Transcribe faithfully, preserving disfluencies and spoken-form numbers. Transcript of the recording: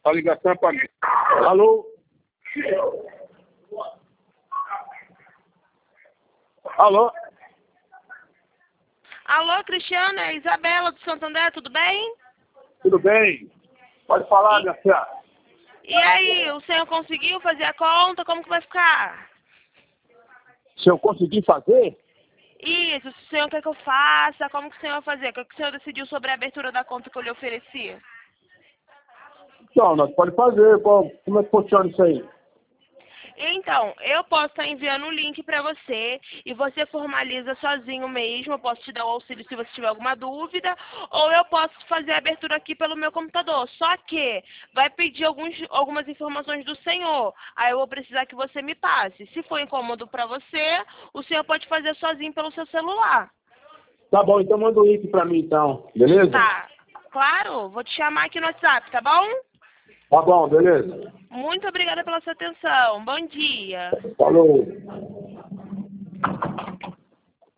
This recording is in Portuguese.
A ligação é para mim. Alô? Alô? Alô, Cristiana, é Isabela do Santo André, tudo bem? Tudo bem? Pode falar, minha filha. E aí, o senhor conseguiu fazer a conta? Como que vai ficar? Se eu conseguir fazer? Isso, se o senhor quer que eu faça, como que o senhor vai fazer? O que o senhor decidiu sobre a abertura da conta que eu lhe ofereci? Então, nós pode fazer. Como é que funciona isso aí? Então, eu posso estar enviando um link para você e você formaliza sozinho mesmo. Eu posso te dar o auxílio se você tiver alguma dúvida, ou eu posso fazer a abertura aqui pelo meu computador. Só que vai pedir alguns, algumas informações do senhor. Aí eu vou precisar que você me passe. Se for incômodo para você, o senhor pode fazer sozinho pelo seu celular. Tá bom, então manda o link para mim, então. Beleza? Tá, claro. Vou te chamar aqui no WhatsApp, tá bom? Tá bom, beleza. Muito obrigada pela sua atenção. Bom dia. Falou.